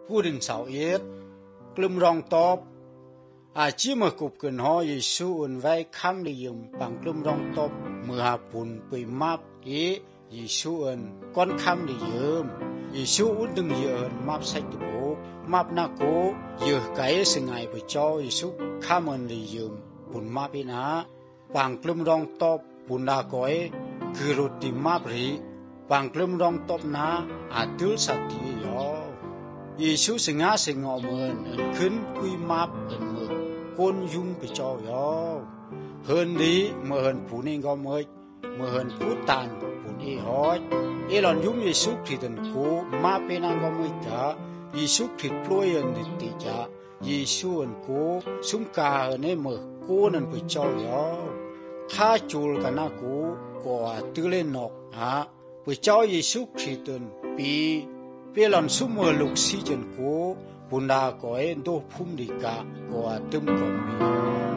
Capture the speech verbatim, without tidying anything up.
กูดึงเสาเอ็ดกลุ่มรองตอบอาจีเมื่อกุบเกินหอเยซูอุ่นไว้คำได้ยืมบางกลุ่มรองตอบเมื่อหาปุ่นไปมับเอเยซูอุ่นก้อนคำได้ยืมเยซูอุ่นดึงเยินมับใส่กระโปกมับนาโกเยอะไก่สงายไปจ่อเยซูข้ามันได้ยืมปุ่นมับเอนะบางกลุ่มรองตอบปุ่นดาก้อยคือรถติมับรีบางกลุ่มรองตบนาอาตุลสักทียอเยซูสงาสงอเมินเอินขึ้นคุยมับเอินมือก้นยุ่งไปจ่อยอเฮินดีเมื่อเฮินผู้นี้ก็เมื่อเมื่อเฮินผู้ตันผู้นี้หอยเอหลอนยุ่งเยซูคริสต์กูมาเป็นนางก็เมื่อกะเยซูคริสต์ปล่อยเอินดิติจาเยซูเอินกูสุมกาเอินเอเมื่อกูนั้นไปจ่อยอถ้าจูลกันนะกูก็ตื่นเล่นนกฮะพระเจ้าเยซูคริสต์ปีเปลอนสุมเมลุกซีจันโกปุนดาโกเอโดพุ่มดิกาโกอาตึมกอมี